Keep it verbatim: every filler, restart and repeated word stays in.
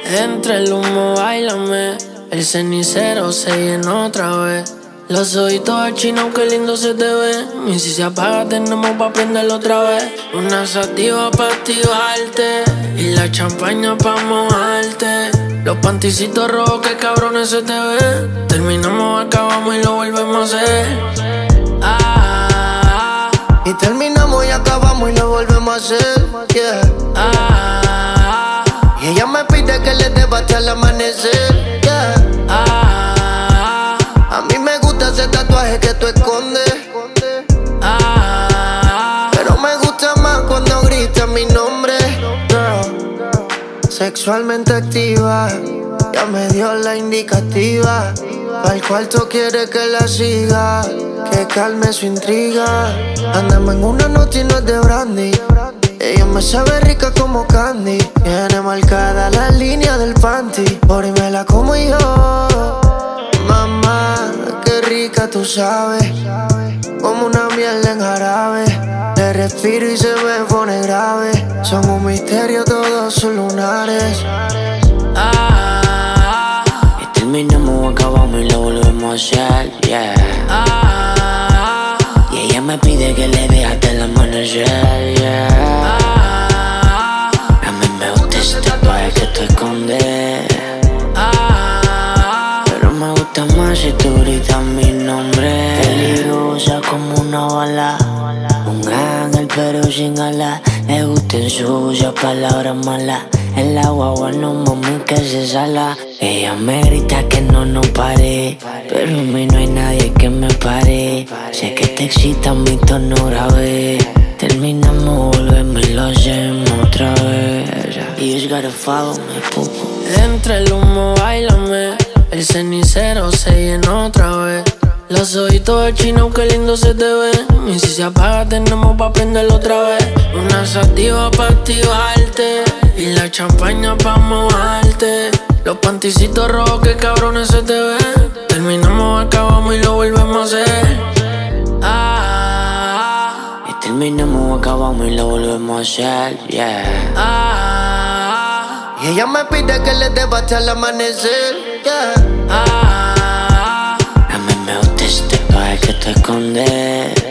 Entre el humo, bailame. El cenicero se llenó otra vez. Los ojitos achinos, qué lindo se te ve. Y si se apaga, tenemos pa' prenderlo otra vez. Una sativa pa' activarte y la champaña pa' mojarte. Los panticitos rojos, qué cabrones se te ven. Terminamos, acabamos y lo volvemos a hacer. Ah, Y terminamos y acabamos y lo volvemos a hacer. Yeah. ah, Y ella me pide que le dé hasta el amanecer. Yeah. ah, A mí me gusta ese tatuaje que tú escondes. ah. Pero me gusta más cuando gritas mi nombre. Girl, sexualmente activa, ya me dio la indicativa. Al cuarto quiere que la siga, que calme su intriga. Andamos en una noche y no es de brandy. Ella me sabe rica como candy. Tiene marcada la línea del panty. Por ahí me la como yo. Mamá, qué rica tú sabes. Como una miel en jarabe. Le respiro y se me pone grave. Son un misterio todos sus lunares. Ah, Y terminamos, acabamos y lo volvemos a hacer, yeah. ah, Y ella me pide que le dé hasta el amanecer, yeah. ah, A mí me gusta ese tatuaje que tú escondes. ah. Pero me gusta más si tú gritas mi nombre. Peligrosa como una bala, un ángel pero sin alas. Le gustan sucias palabras malas. En la guagua no mami que se sala. Ella me grita que no, no pare, pero a mí no hay nadie que me pare. Sé que te excita mi tono grave. Terminamos, volvemos y lo hacemos otra vez. You just gotta follow me, pupu. Entre el humo, bailame. El cenicero se llenó otra vez. Los ojitos achinos, qué lindo se te ven. Y si se apaga, tenemos pa' prenderlo otra vez. Una sativa pa' activarte y la champaña pa' mojarte. Los panticitos rojos, qué cabrones se te ven. Terminamos, acabamos y lo volvemos a hacer. Ah, Y terminamos, acabamos y lo volvemos a hacer, yeah. ah, Y ella me pide que le dé hasta el amanecer. Yeah. ah. A mí me gusta ese tatuaje que tú escondes.